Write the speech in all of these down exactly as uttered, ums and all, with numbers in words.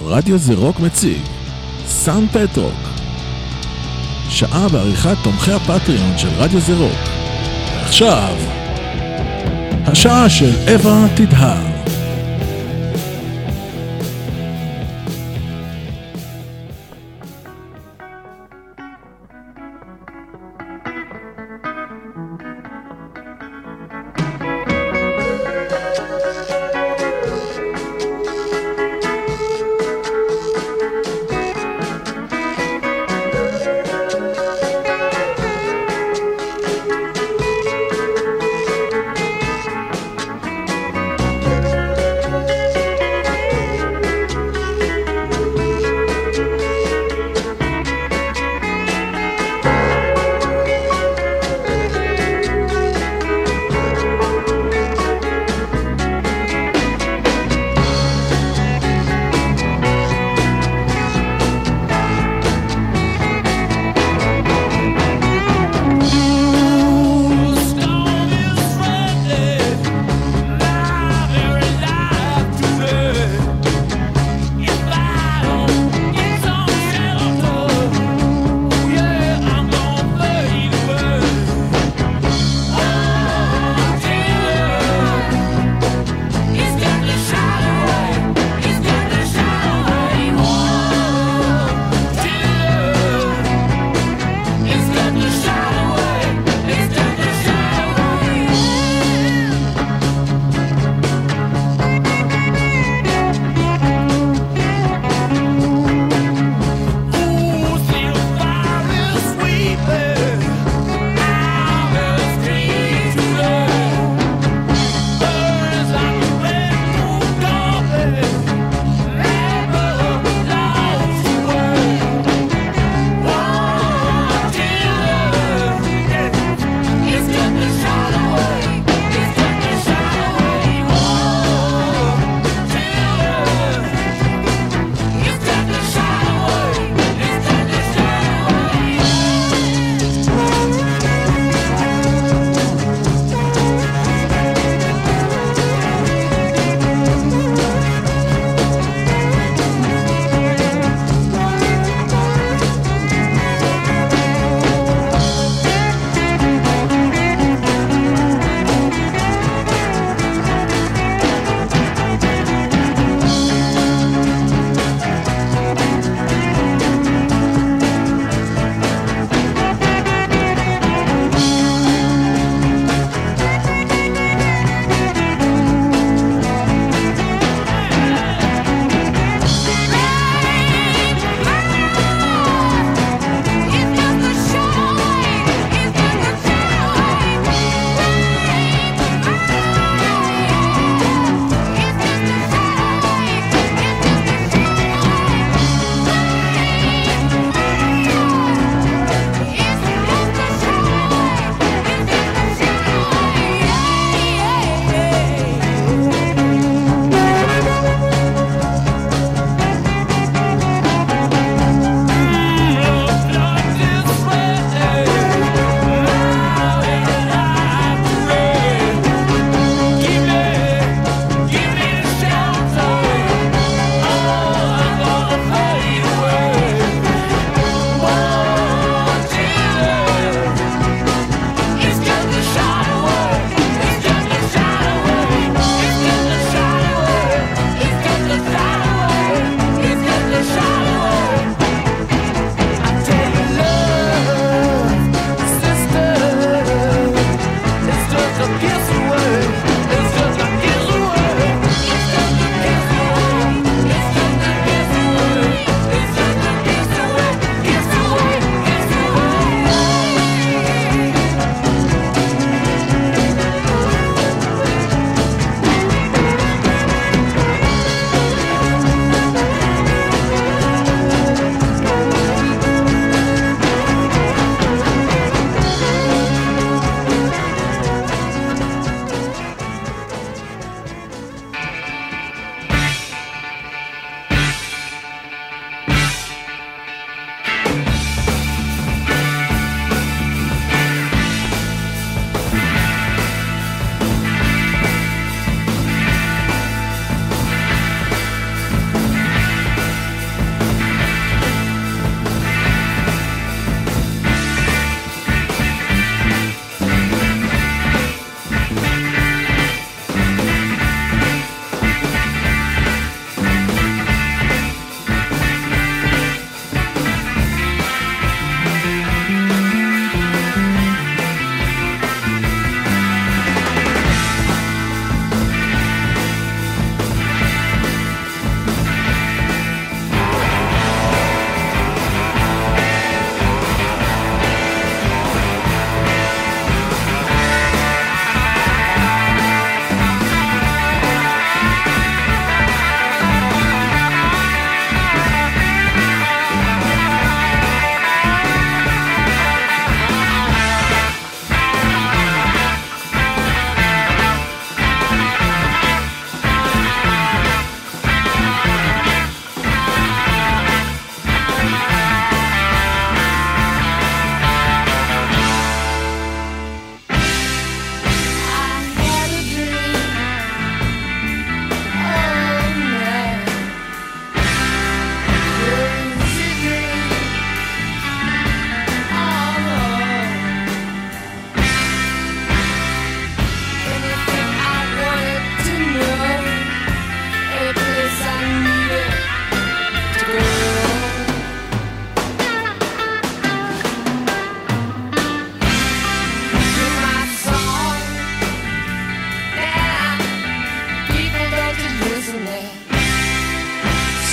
רדיו זה רוק מציג סאונד פטרוק, שעה בעריכת תומכי הפטריון של רדיו זה רוק. ועכשיו השעה של אווה תדהר.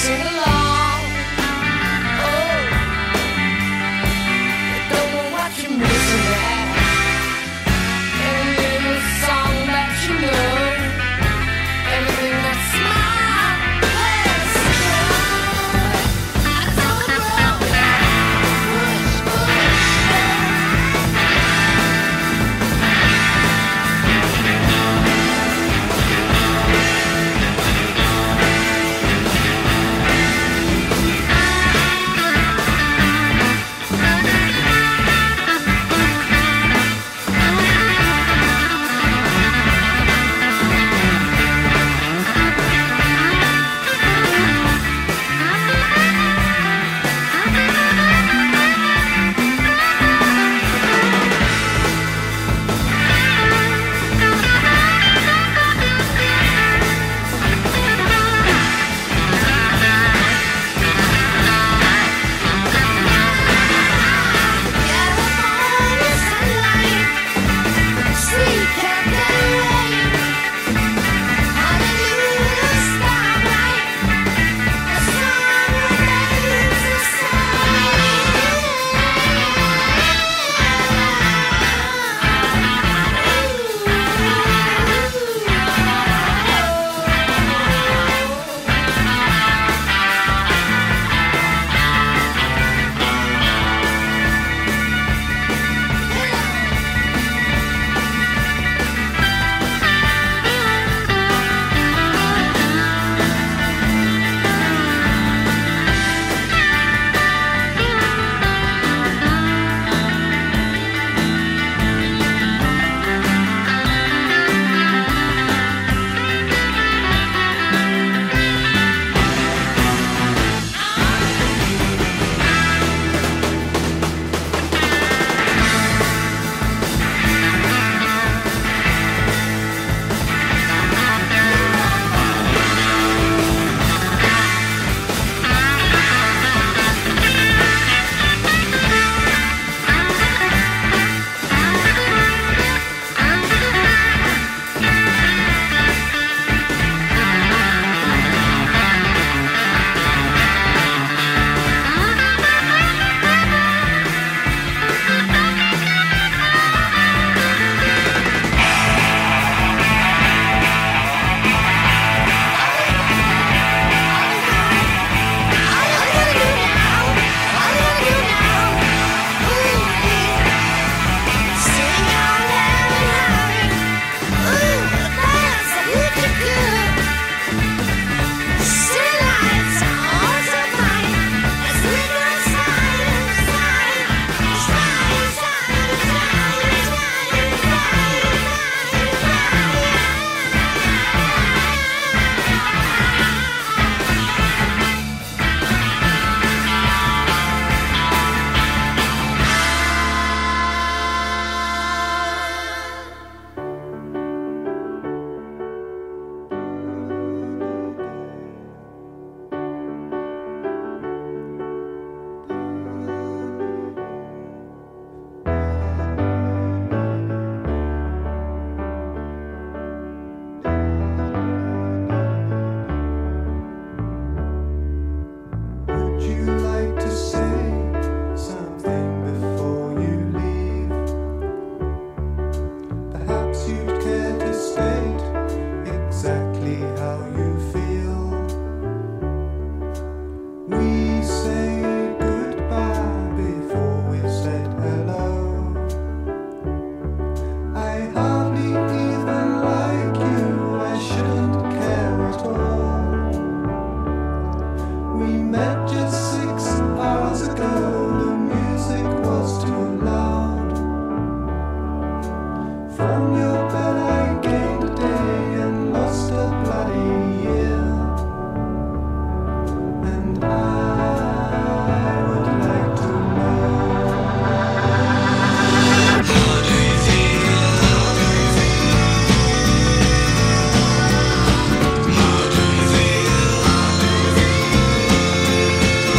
How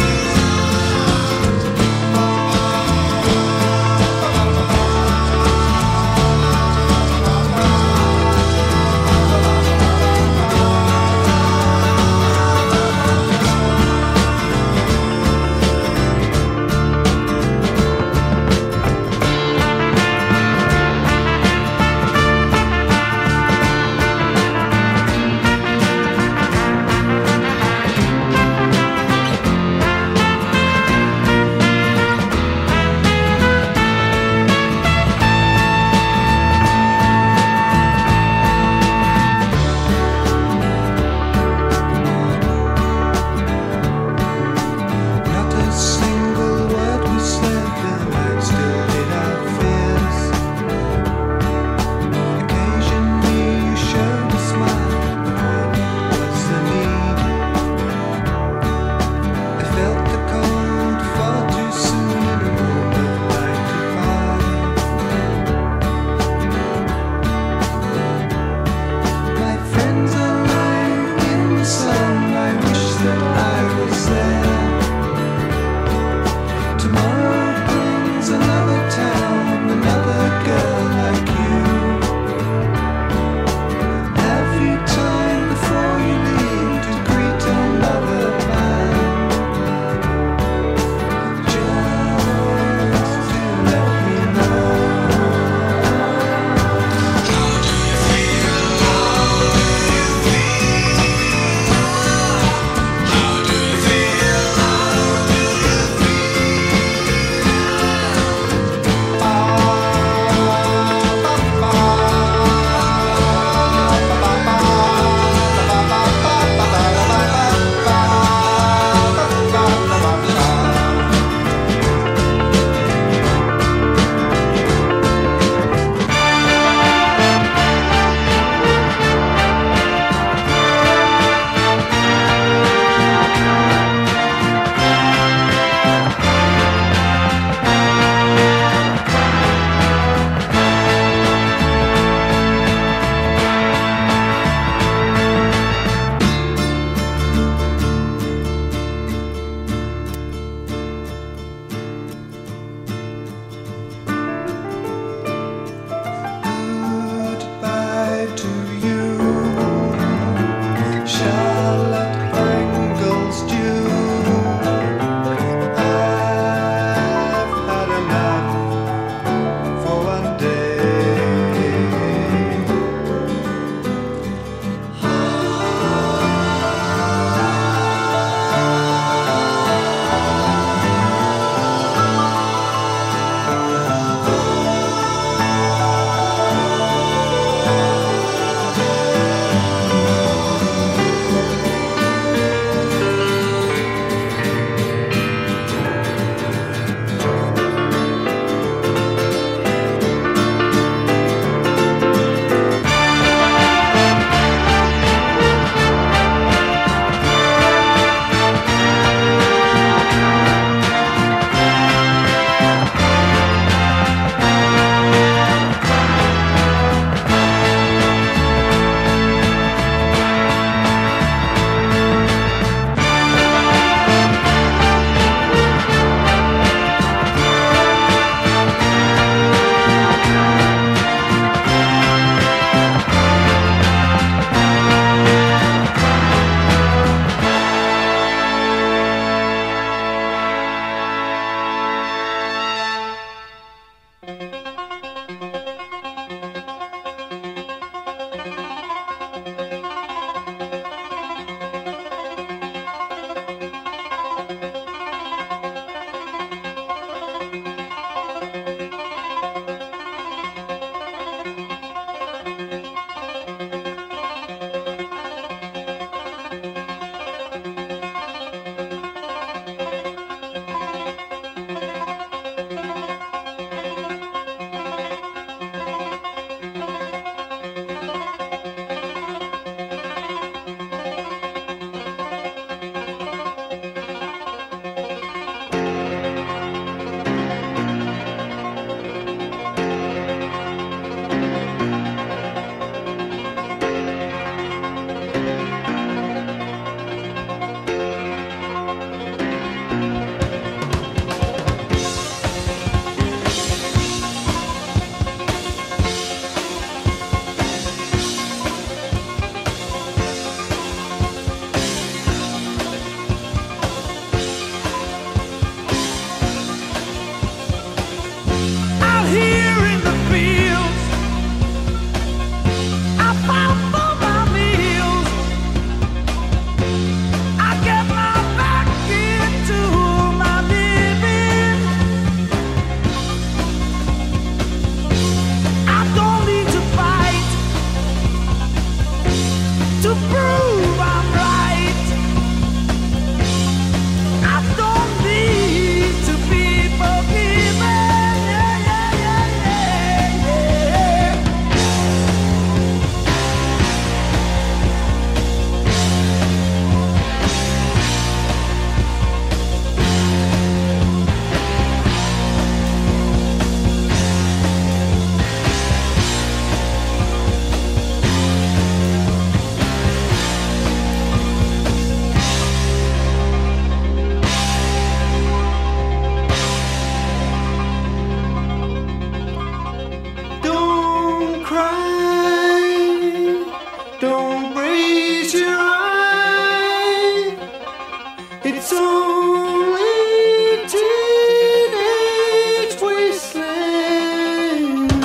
It's only teenage wasteland.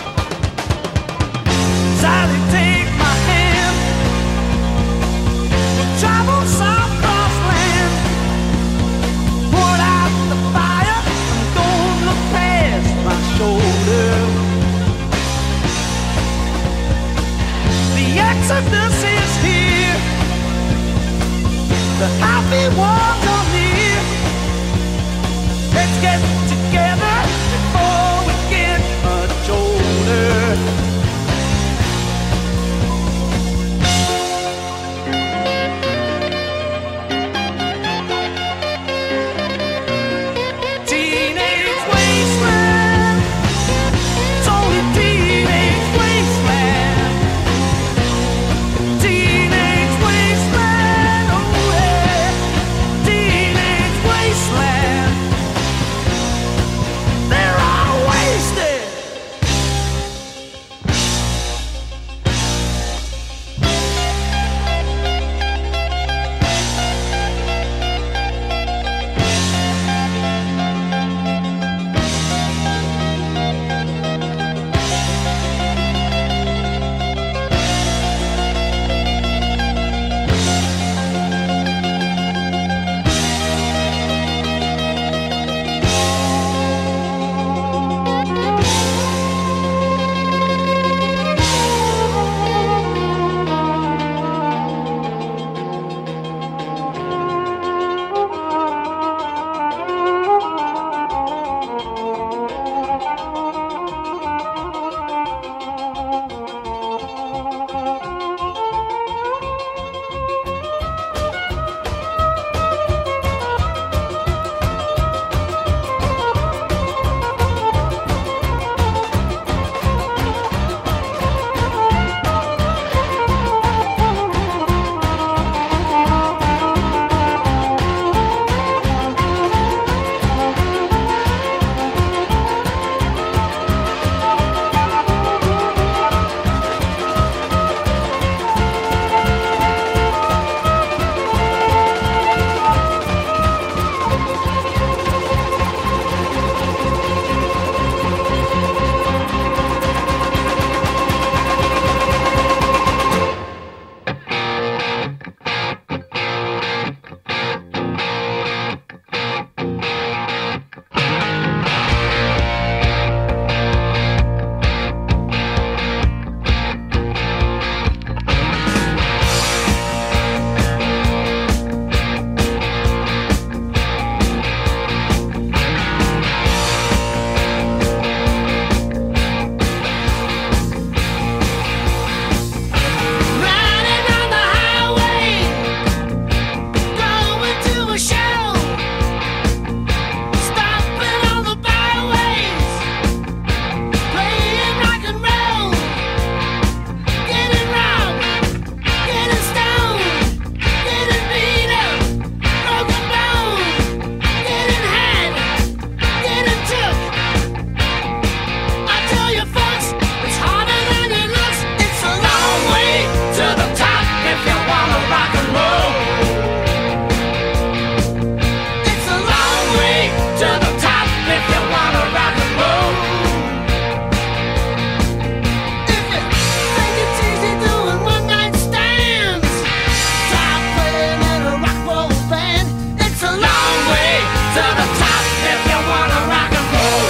Sally, take my hand. We'll travel south cross land. Put out the fire and don't look past my shoulder. The exodus is here. The happy ones are near. Let's get together before we get much older. Teenage wasteland. It's only teenage wasteland. Teenage wasteland. Oh yeah. Teenage wasteland. They're all wasted. Riding on the highway, going to a show, stopping on the byways, playing rock and roll, getting robbed, getting stoned, getting beat up, broken bones, getting had, getting took. I tell you folks, it's harder than it looks. It's a long way to the top if you wanna rock and roll. It's a long way to the top if you wanna rock and roll. If you think it's easy doing one night stands, try playing in a rock roll band. It's a long way to the top if you wanna rock and roll.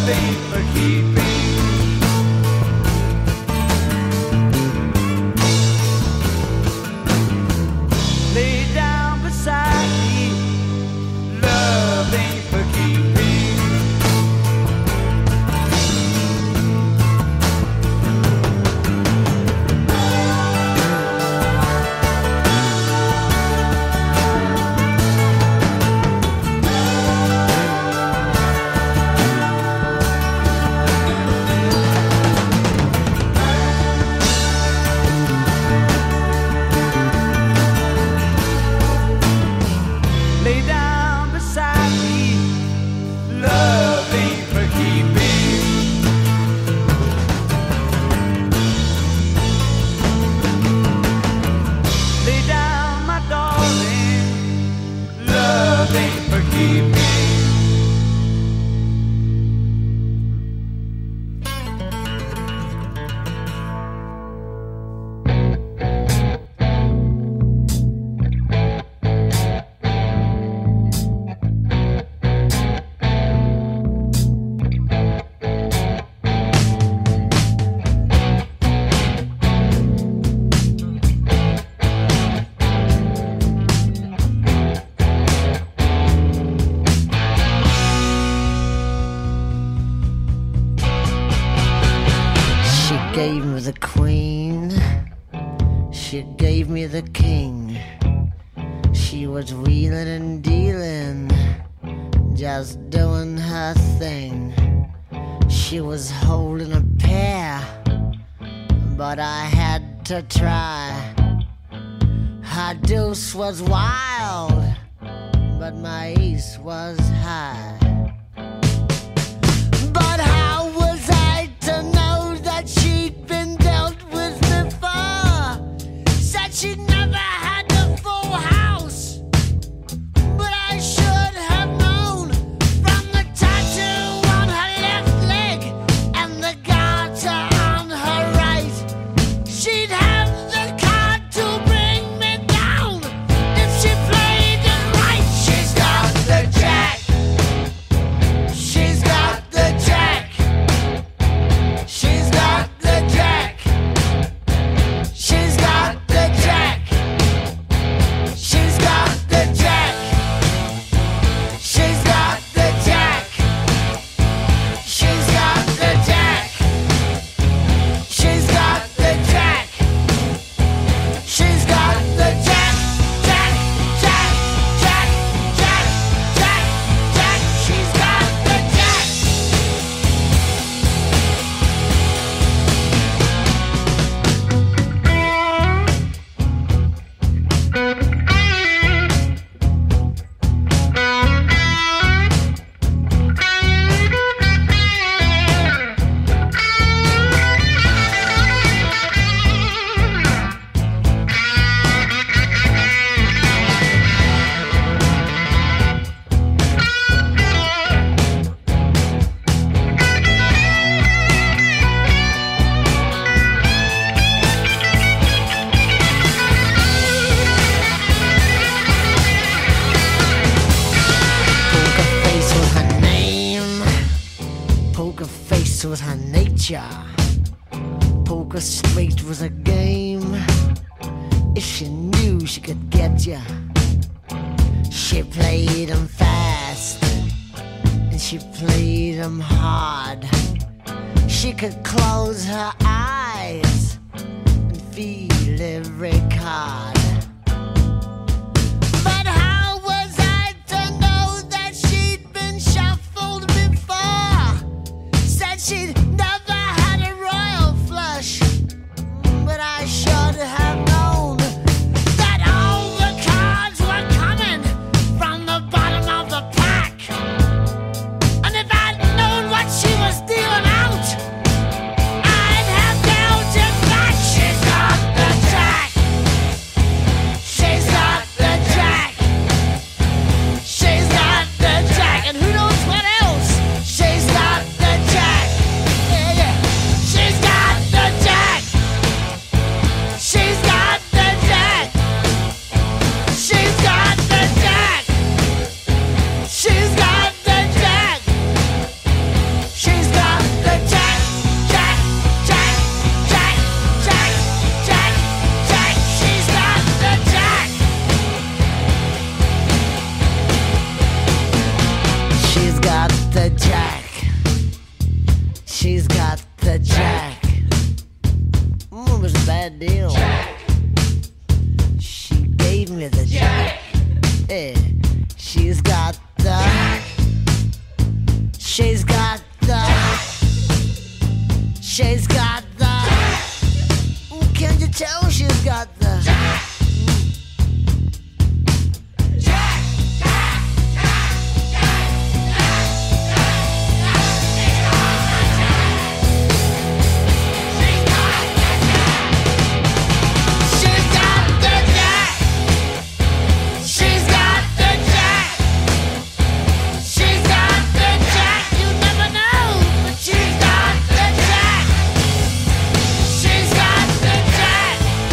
ain't for keeping. Lay down beside me, love ain't for keeping. Lay down beside me, love ain't for keeping. Lay down, my darling, love ain't for keeping. She gave me the queen, she gave me the king. She was wheeling and dealing, just doing her thing. She was holding a pair, but I had to try. Her deuce was wild, but my ace was high. But how was I to know that she'd been dealt with before? Said she'd never had the full house, but I should have known from the tattoo on her left leg and the garter on her right. She'd have the card to bring me down if she played it right. She's got the jack. She's got the jack. She's got the jack. She's got the jack. She's got the jack. She's got the jack. She's got the jack. She's got the jack. She's got the jack. Jack, jack, jack, jack, jack, jack. She's got the jack. Poker face was her name. Poker face was her nature. Poker straight was a game. If she knew she could get ya, she played 'em fast and she played 'em hard. She could close her eyes and feel every card. But how was I to know that she'd been shuffled before? Said she'd never had a royal flush, but I should have known that all the cards were coming from the bottom of the pack. And if I'd known what she was dealing out, I'd have dealt it back. She's got the jack. the jack. She's got the jack. Mm, it was a bad deal. She gave me the jack. Yeah. She's got the. She's got the. She's got the. Can't you tell she's got the. She's got the jack.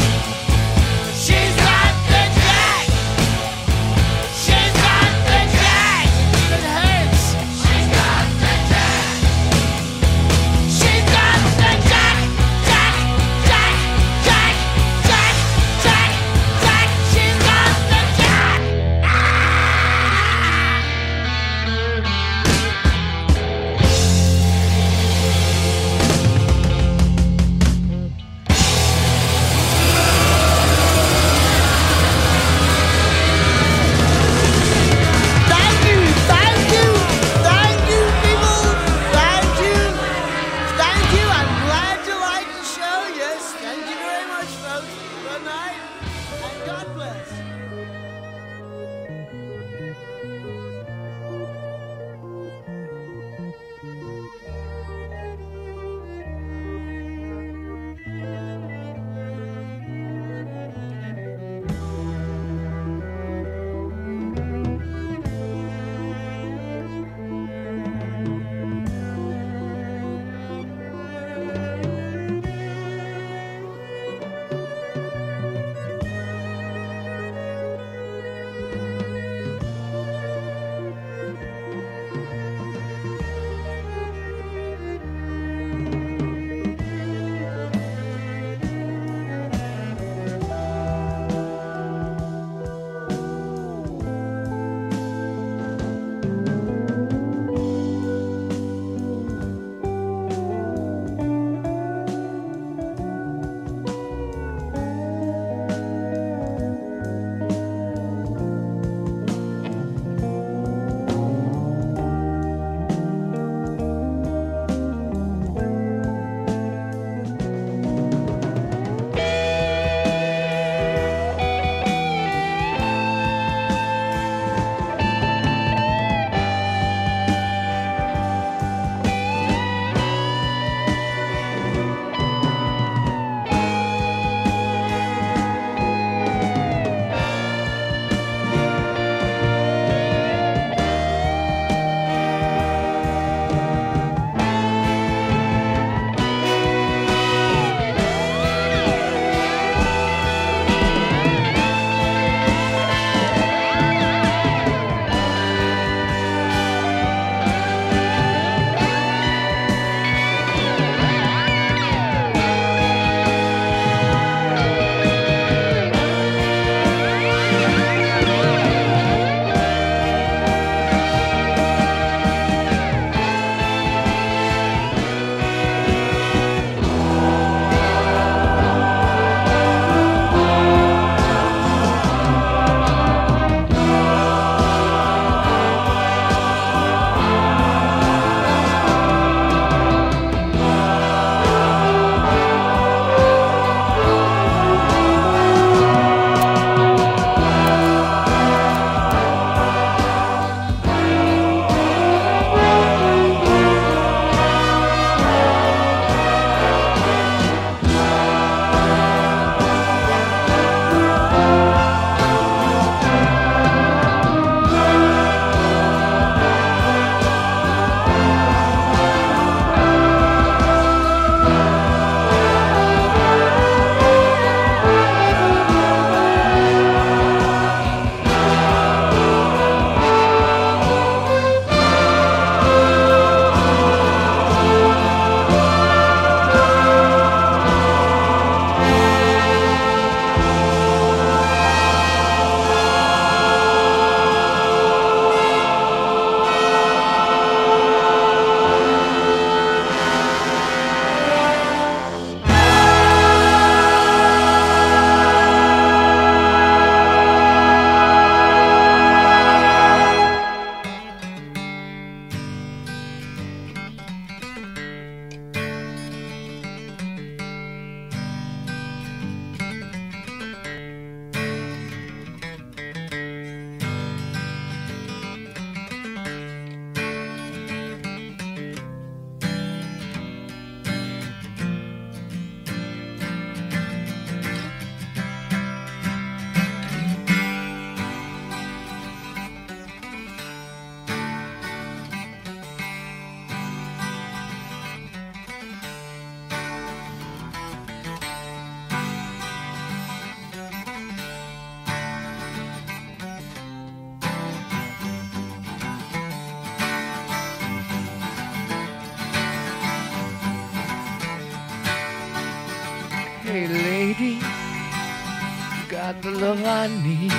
love I need.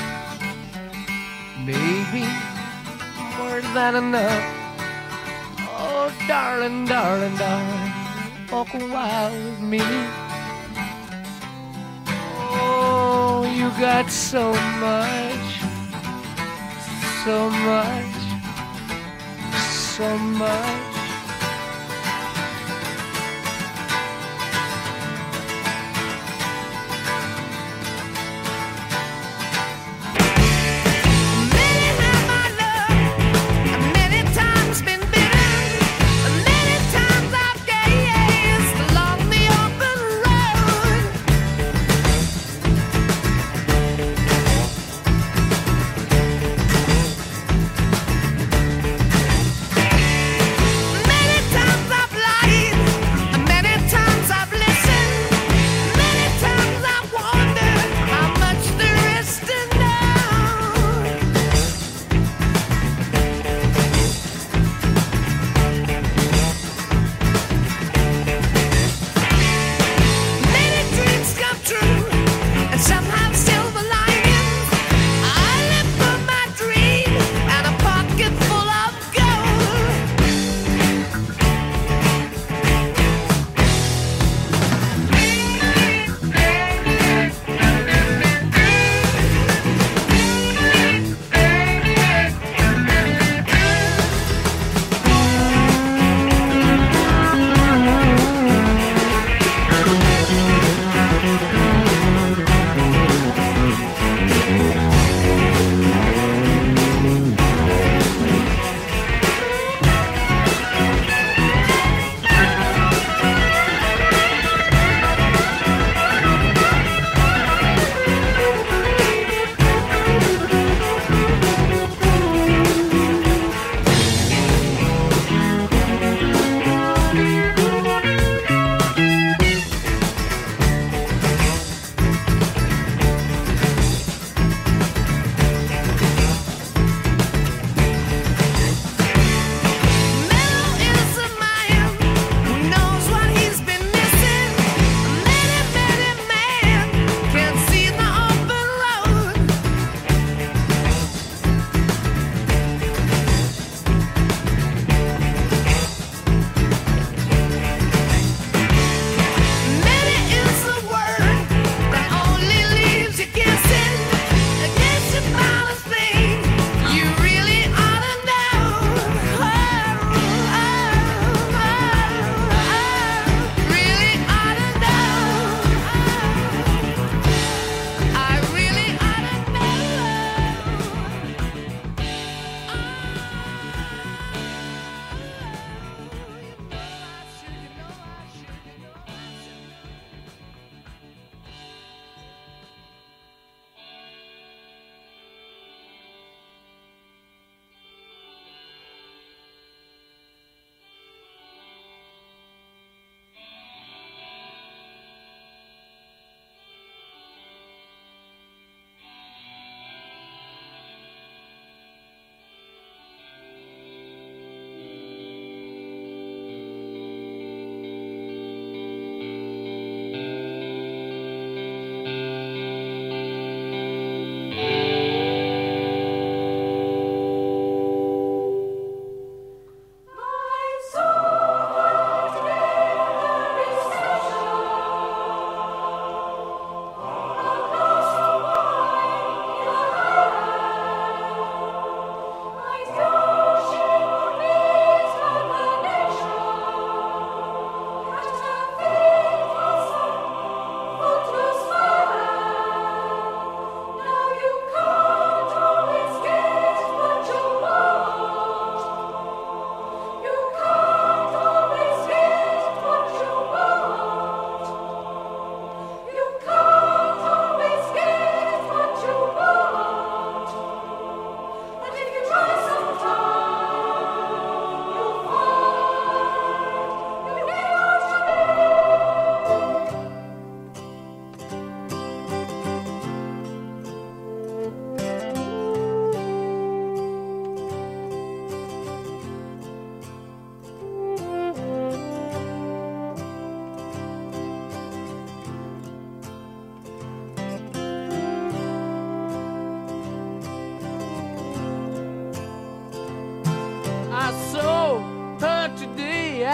Baby, more than enough. Oh, darling, darling, darling, walk a while with me. Oh, you got so much, so much, so much.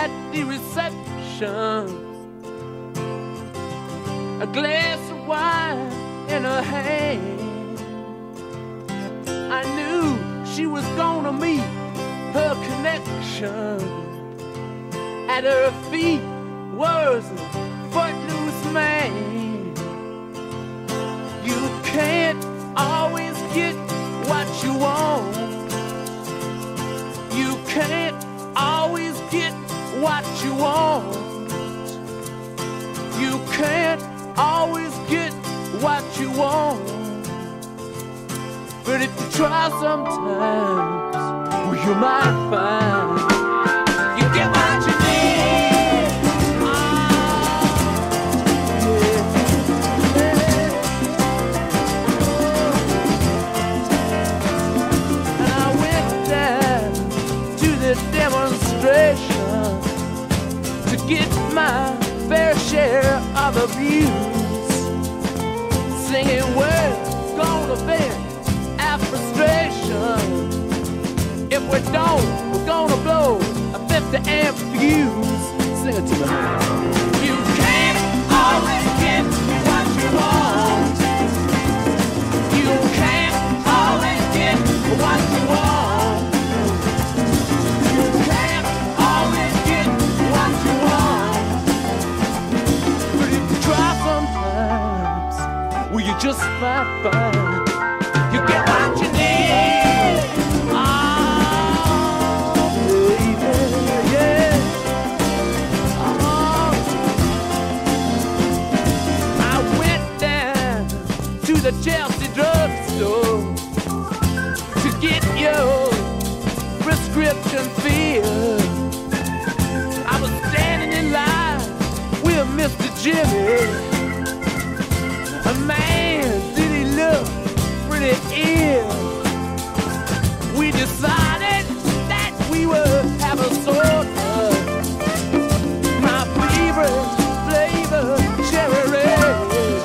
at the reception, a glass of wine in her hand. I knew she was gonna meet her connection. At her feet was a footloose man. You can't always get what you want. You can't always get what you want. You can't always get what you want. But if you try sometimes, well, you might find you get what you need. Oh, yeah, yeah. And I went down to the demonstration to get my fair share of abuse, singing words gonna vent our frustration. If we don't, we're gonna blow a fifty amp fuse. Sing it to me. You can't always get what you want. You can't always get what you want. You can't always get what you want. But if you try sometimes, well, you just might find you get what you need. Oh, baby, yeah. Oh, I went down to the Chelsea drugstore to get your prescription filled. I was standing in line with Mister Jimmy. A man, did he look pretty ill? We decided that we would have a soda. My favorite flavor, cherry red.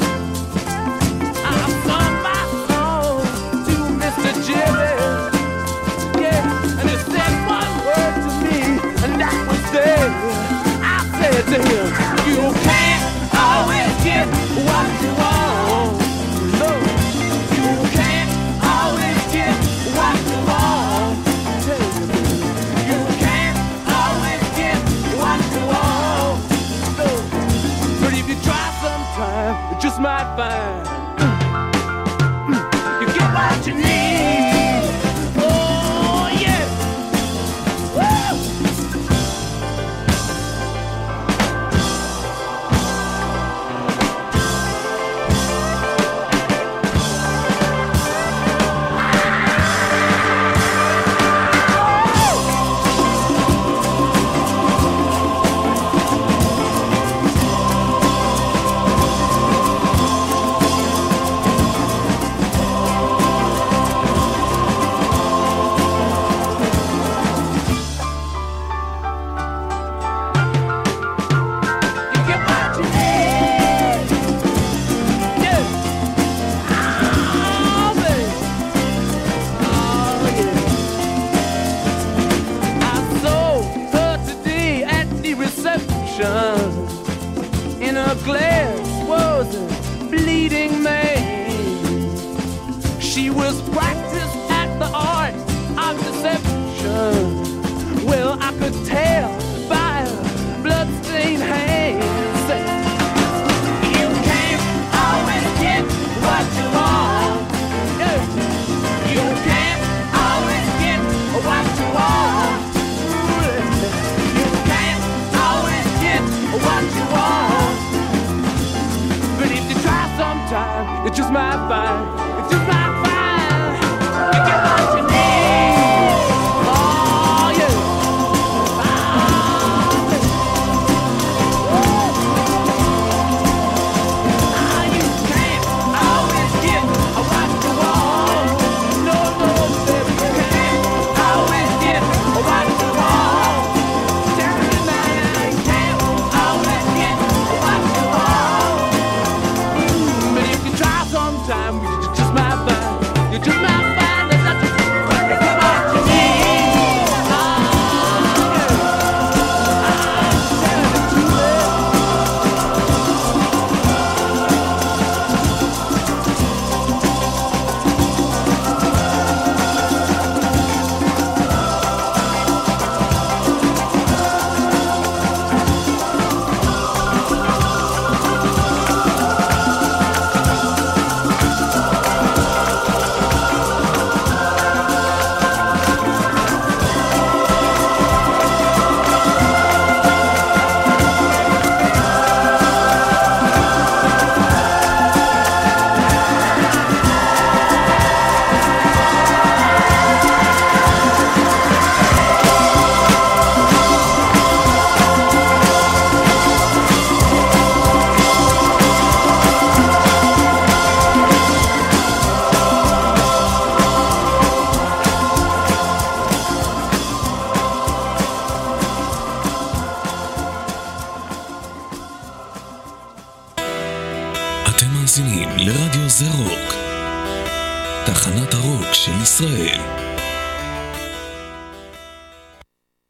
I sung my song to Mister Jimmy. Yeah, and he said one word to me, and that was there. I said to him, you can't always get what you want. No, you can't always get what you want. You can't always get what you want. No, but if you try sometime, you just might find you get what you need. Oh yeah. Woo! You get what you need. Yeah. Oh, baby. Oh, yeah. I saw her today at the reception. In her glass was a bleeding man. She was practiced at the art of deception. Well, I could tell by her bloodstained hands. You can't always get what you want. Yeah. You can't always get what you want. You can't always get what you want. But if you try sometime, you just might find, you just might find, you get what you need. Oh yeah. I זה רוק. תחנת הרוק של ישראל.